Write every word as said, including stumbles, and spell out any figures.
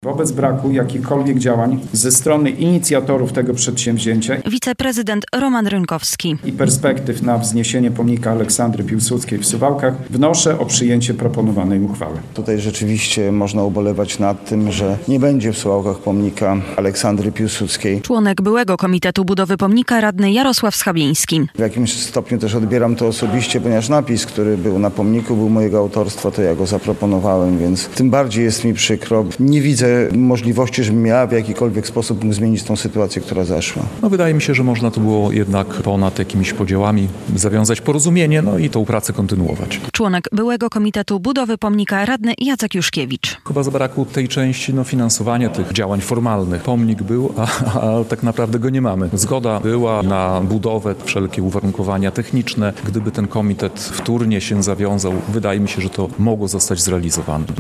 Wobec braku jakichkolwiek działań ze strony inicjatorów tego przedsięwzięcia wiceprezydent Roman Rynkowski i perspektyw na wzniesienie pomnika Aleksandry Piłsudskiej w Suwałkach wnoszę o przyjęcie proponowanej uchwały. Tutaj rzeczywiście można ubolewać nad tym, że nie będzie w Suwałkach pomnika Aleksandry Piłsudskiej. Członek byłego Komitetu Budowy Pomnika radny Jarosław Schabiński. W jakimś stopniu też odbieram to osobiście, ponieważ napis, który był na pomniku, był mojego autorstwa, to ja go zaproponowałem, więc tym bardziej jest mi przykro. Nie widzę możliwości, żebym ja w jakikolwiek sposób mógł zmienić tą sytuację, która zaszła. No wydaje mi się, że można tu było jednak ponad jakimiś podziałami zawiązać porozumienie, no i tą pracę kontynuować. Członek byłego Komitetu Budowy Pomnika radny Jacek Juszkiewicz. Chyba zabrakło tej części no, finansowania tych działań formalnych. Pomnik był, a, a tak naprawdę go nie mamy. Zgoda była na budowę, wszelkie uwarunkowania techniczne. Gdyby ten komitet wtórnie się zawiązał, wydaje mi się, że to mogło zostać zrealizowane.